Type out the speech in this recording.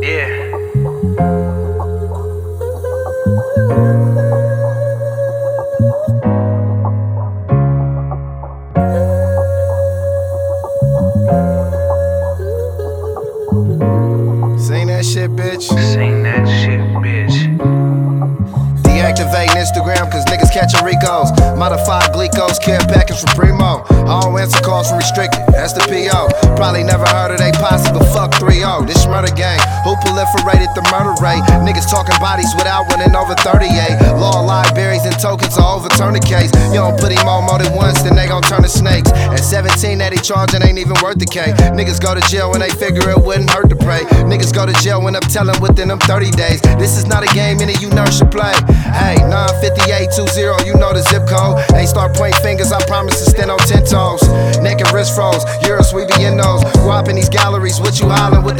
Yeah. Sing that shit, bitch. Sing that shit, bitch. Deactivating Instagram cause niggas catching Ricos. Modified glucose care package for Primo. I don't answer calls from restricted, that's the PO. Probably never heard of they posse, but fuck 3-0. This murder gang, who proliferated the murder rate? Niggas talking bodies without winning over 38. Law libraries and tokens to overturn the case. You don't put him on more than once, then they gon' turn to snakes. At 17 that he charging ain't even worth the K. Niggas go to jail when they figure it wouldn't hurt to pray. Niggas go to jail when I'm telling within them 30 days. This is not a game any you nerds should play. Hey, 95820, you know the zip code. Ain't start pointing fingers, I promise to stand on 10 toes. Neck and wrist froze, Euros, we be in those. Grew up in these galleries, what you hollering with